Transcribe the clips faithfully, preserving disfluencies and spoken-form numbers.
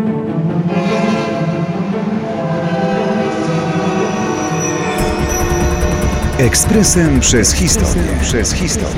Ekspresem przez historię. Przez historię.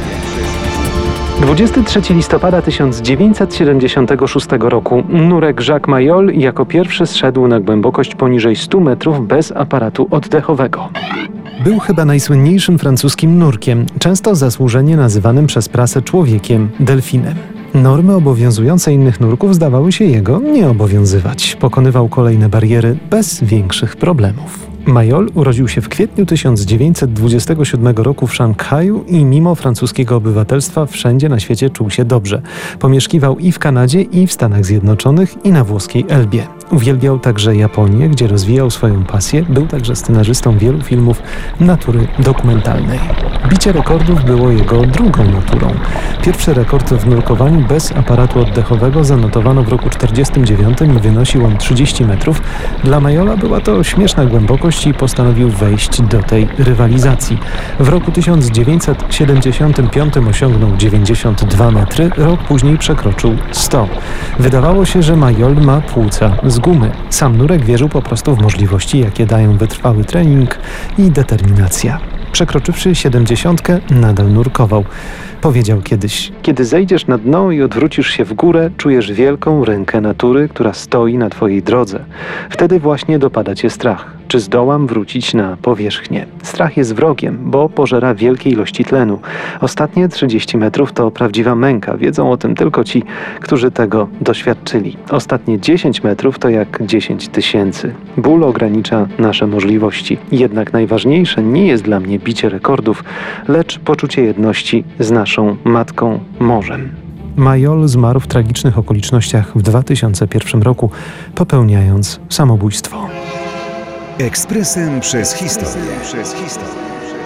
dwudziestego trzeciego listopada tysiąc dziewięćset siedemdziesiątego szóstego roku nurek Jacques Mayol jako pierwszy zszedł na głębokość poniżej stu metrów bez aparatu oddechowego. Był chyba najsłynniejszym francuskim nurkiem, często zasłużenie nazywanym przez prasę człowiekiem, delfinem. Normy obowiązujące innych nurków zdawały się jego nie obowiązywać. Pokonywał kolejne bariery bez większych problemów. Mayol urodził się w kwietniu tysiąc dziewięćset dwudziestego siódmego roku w Szanghaju i mimo francuskiego obywatelstwa wszędzie na świecie czuł się dobrze. Pomieszkiwał i w Kanadzie, i w Stanach Zjednoczonych, i na włoskiej Elbie. Uwielbiał także Japonię, gdzie rozwijał swoją pasję. Był także scenarzystą wielu filmów natury dokumentalnej. Bicie rekordów było jego drugą naturą. Pierwszy rekord w nurkowaniu bez aparatu oddechowego zanotowano w roku czterdziestym dziewiątym i wynosił on trzydzieści metrów. Dla Mayola była to śmieszna głębokość i postanowił wejść do tej rywalizacji. W roku tysiąc dziewięćset siedemdziesiątym piątym osiągnął dziewięćdziesiąt dwa metry, rok później przekroczył sto. Wydawało się, że Mayol ma płuca z gumy. Sam nurek wierzył po prostu w możliwości, jakie dają wytrwały trening i determinacja. Przekroczywszy siedemdziesiątkę, nadal nurkował. Powiedział kiedyś: kiedy zejdziesz na dno i odwrócisz się w górę, czujesz wielką rękę natury, która stoi na twojej drodze. Wtedy właśnie dopada cię strach. Czy zdołam wrócić na powierzchnię? Strach jest wrogiem, bo pożera wielkie ilości tlenu. Ostatnie trzydzieści metrów to prawdziwa męka. Wiedzą o tym tylko ci, którzy tego doświadczyli. Ostatnie dziesięć metrów to jak dziesięć tysięcy. Ból ogranicza nasze możliwości. Jednak najważniejsze nie jest dla mnie bicie rekordów, lecz poczucie jedności z naszą matką morzem. Mayol zmarł w tragicznych okolicznościach w dwa tysiące pierwszym roku, popełniając samobójstwo. Ekspresem przez historię. Przez historię.